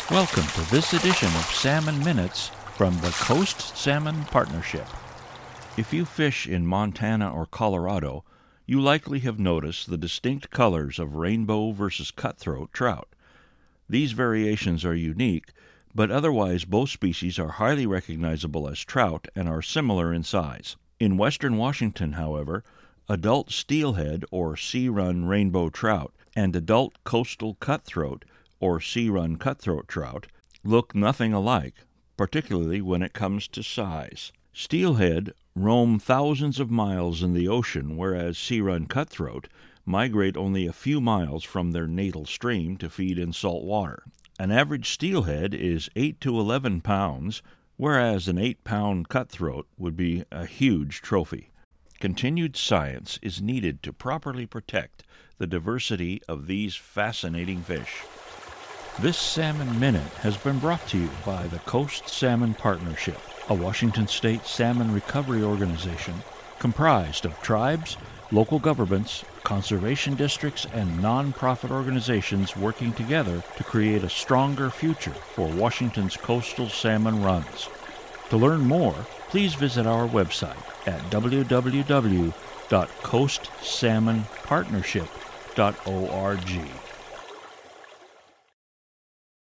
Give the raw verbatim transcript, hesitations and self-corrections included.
Welcome to this edition of Salmon Minutes from the Coast Salmon Partnership. If you fish in Montana or Colorado, you likely have noticed the distinct colors of rainbow versus cutthroat trout. These variations are unique, but otherwise both species are highly recognizable as trout and are similar in size. In western Washington, however, adult steelhead or sea-run rainbow trout and adult coastal cutthroat or sea-run cutthroat trout look nothing alike, particularly when it comes to size. Steelhead roam thousands of miles in the ocean, whereas sea-run cutthroat migrate only a few miles from their natal stream to feed in salt water. An average steelhead is eight to eleven pounds, whereas an eight-pound cutthroat would be a huge trophy. Continued science is needed to properly protect the diversity of these fascinating fish. This Salmon Minute has been brought to you by the Coast Salmon Partnership, a Washington State salmon recovery organization comprised of tribes, local governments, conservation districts, and non-profit organizations working together to create a stronger future for Washington's coastal salmon runs. To learn more, please visit our website at w w w dot coast salmon partnership dot org.